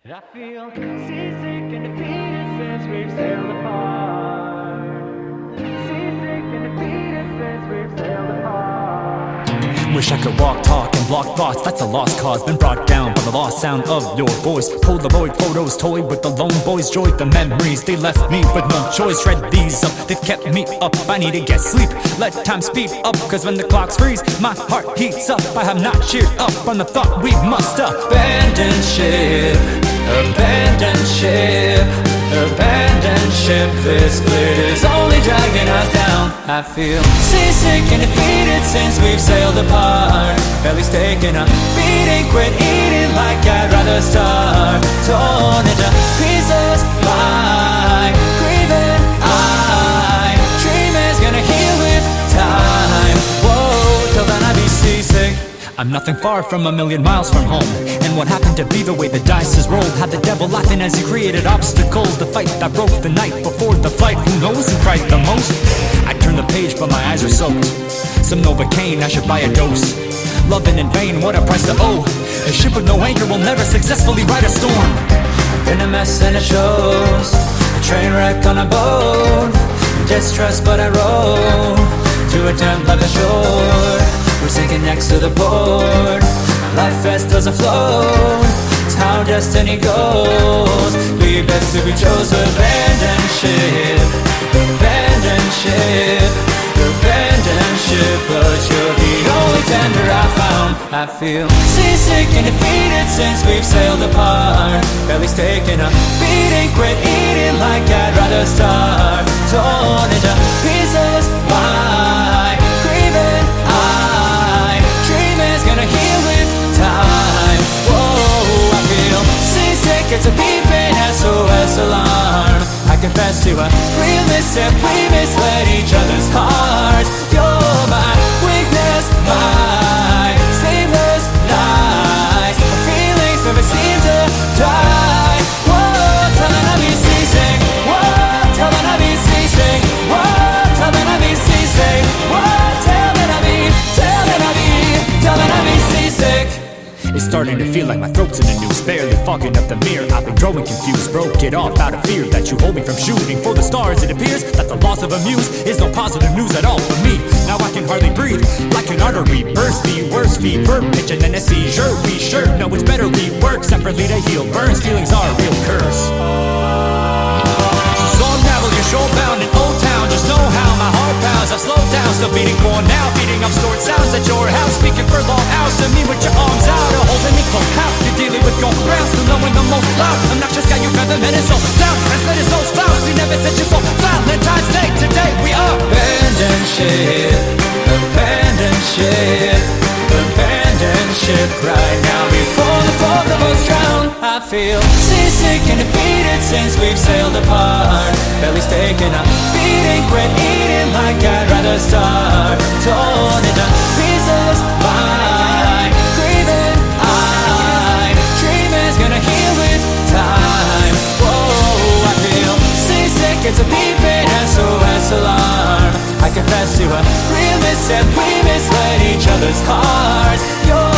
I feel seasick and defeated since we've sailed apart. Seasick and defeated since we've sailed apart. Wish I could walk, talk, and block thoughts. That's a lost cause, been brought down by the lost sound of your voice. Polaroid photos, toy with the lone boys. Joy the memories, they left me with no choice. Shred these up, they've kept me up. I need to get sleep, let time speed up. Cause when the clocks freeze, my heart heats up. I have not cheered up on the thought we must abandon ship. Abandon ship, abandon ship. This split is only dragging us down. I feel seasick and defeated since we've sailed apart. Belly's taking a beating, quit eating like I'd rather starve. Torn into pieces by grieving eye. Dream is gonna heal with time. Whoa, till then I'll be seasick. I'm nothing far from a million miles from home. And what happened to be the way the dice is rolled? Had the devil laughing as he created obstacles. The fight that broke the night before the flight. Who knows who cried the most? I turn the page but my eyes are soaked. Some Novocaine, I should buy a dose. Loving in vain, what a price to owe. A ship with no anchor will never successfully ride a storm. I've been a mess and it shows. A train wreck on a boat. Distressed but I row to a damp by the shore. We're sinking next to the board. Life fast doesn't float. It's how destiny goes. Be best if we chose to abandon ship. Abandon ship. Abandon ship. But you're the only tender I found. I feel seasick and defeated since we've sailed apart. Belly's taking a beating, quit eating like I'd rather starve. Torn into pieces by grieving eye. Dream is gonna heal with time. Whoa, I feel seasick, it's a beeping SOS alarm. I confess to a real mishap, we misled each other's hearts. You're my weakness, my sleepless nights. My feelings never seem to die. Whoa, tell me I'll be seasick. Whoa, tell me I'll be seasick. Whoa, tell me I'll be seasick. Whoa, tell me I'll be, tell me I'll be, tell me I'll be seasick. It's starting to feel like my throat's in the noose, barely fogging up the mirror. I've been growing confused, broke it off out of fear that you hold me from shooting for the stars. It appears that the loss of a muse is no positive news at all for me. Now I can hardly breathe, like an artery burst. The worst fever, pitch and then a seizure. Be sure, no, it's better we work separately to heal burns. Feelings are a real curse. So unravel your show bound in Old Town. Just know how my heart pounds. I've slowed down, still beating for now. Beating up stored sounds at your house. Speaking for long hours to me with your arms out. Or holding me close. How you're dealing with going round. Still knowing the most loud. I'm not just got you feather men. It's all down. As let his those flowers. He never said you for Valentine's Day. Today we are abandon ship. Abandon ship. Abandon ship right now before the both of us drown. I feel seasick and defeated since we've sailed apart. Belly's taking a beating, quit eating like I'd rather starve. Torn into pieces by grieving eye. Dream is gonna heal with time. Whoa, I feel seasick, it's a beeping SOS alarm. I confess to a real mishap, we misled each other's hearts. You're